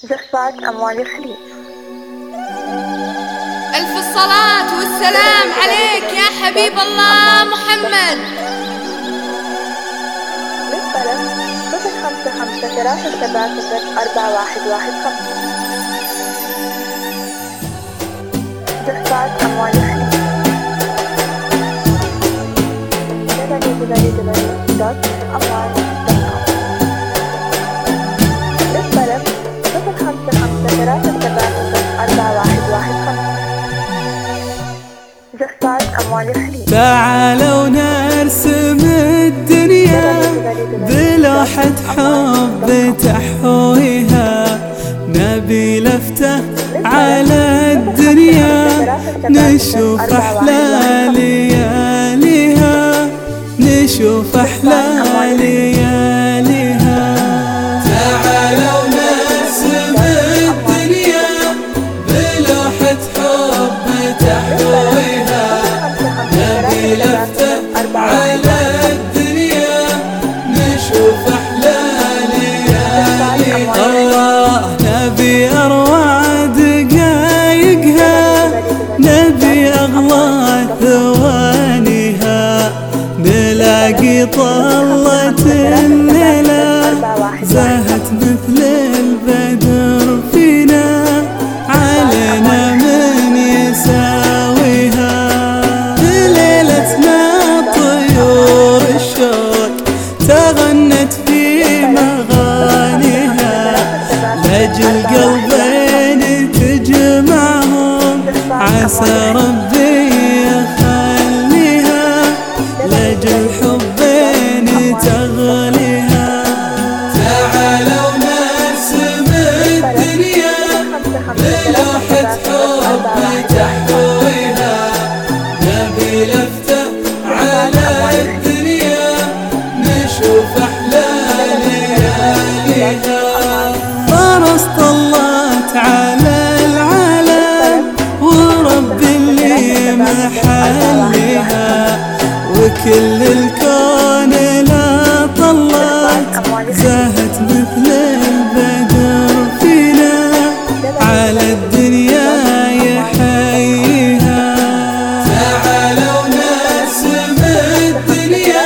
جفات أموال الخليج. ألف الصلاة والسلام عليك يا حبيب الله محمد. للطلب 055-370-4115. جفات أموال الخليج. www.amwal.com. للطلب 055-370-4115. جفات أموال الخليج. تعالوا نرسم الدنيا بلوحة حب تحويها، نبي لفتة على الدنيا نشوف أحلى لياليها، نشوف أحلى لياليها. تعالوا نرسم الدنيا بلوحة حب تحويها، نبي لفتة على الدنيا نشوف أحلى لياليها. الله نبي أروع دقايقها، نبي أغلى ثوانيها، نلاقي طلة الليلة زهت مثل البدر فينا، علينا من يساويها. ليلتنا طيور الشوق تغنت في مغانيها، لأجل قلبين تجمعهم عسى ربي يخليها، لأجل حبين تغليها. تعالوا نرسم الدنيا بلوحة حب تحويها، نبي لفتة على الدنيا نشوف أحلى لياليها. فرس طلت على العالم ورب اللي محلها، وكل الكون لا طلت زهت مثل البدر فينا، على الدنيا يحييها. تعالوا نرسم الدنيا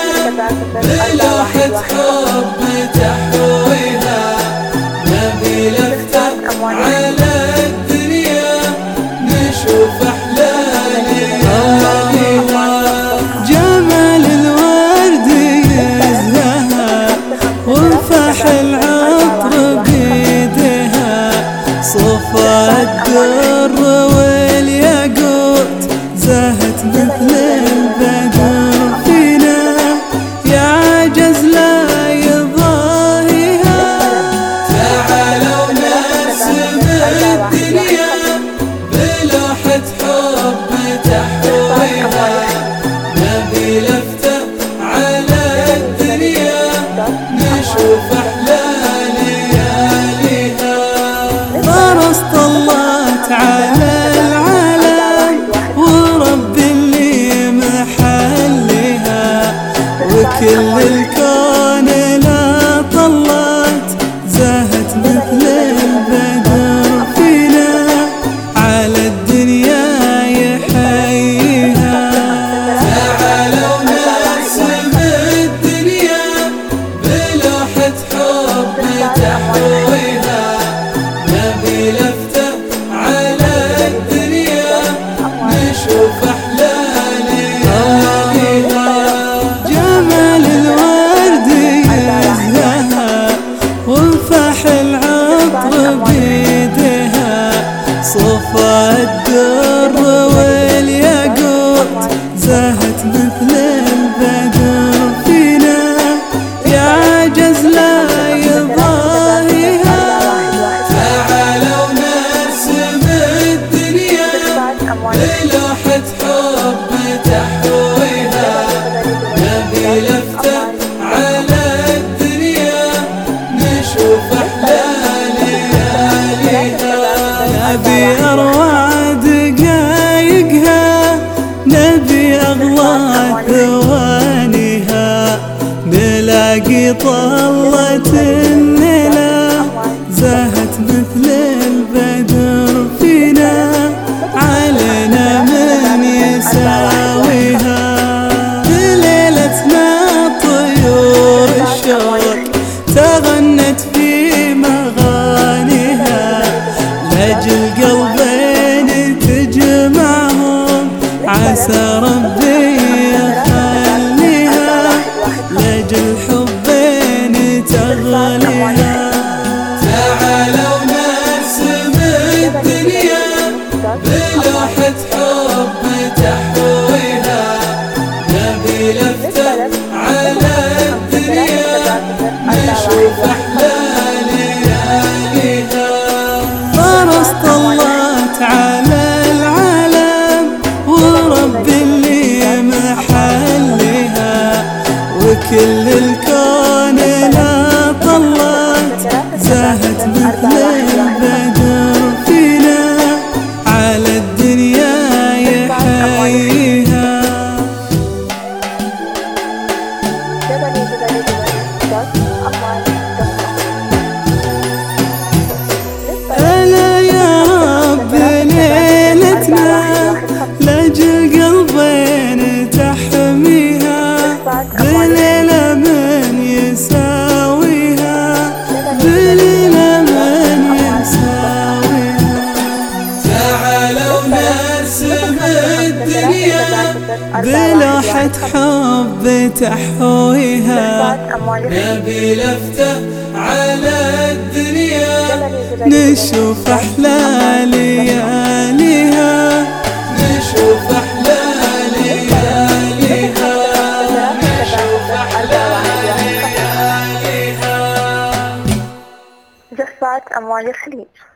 بلوحة حب تحويها، نبي لفتة على الدنيا نشوف أحلى لياليها. جمال الورد يزهى وفح العطر بيدها، صفا الدر والياقوت زهت مثل البدر فينا، يعجز لا يضاهيها. تعالوا نرسم الدنيا بلوحة حب تحويها، نبي لفتة على الدنيا نشوف أحلى لياليها. فرس طلت غنت في مغانيها لأجل قلبين تجمعهم عسى ربي يخليها لأجل حبين تغليها تعالوا نرسم الدنيا بلوحة حب تحويها نبي لفتة على الدنيا نشوف أحلى لياليها فرس طلت على العالم ورب اللي محلها وكل الكون لا طلت زاهت مثل البدر فينا على الدنيا يحييها ألا يا رب ليلتنا لأجل قلبين تحميها بليلة من يساويها بليلة من يساويها تعالوا نرسم الدنيا بلوحة حب تحويها نبي لفتة على الدنيا نشوف أحلى لياليها نشوف أحلى لياليها نشوف أحلى لياليها جفات أموال الخليج.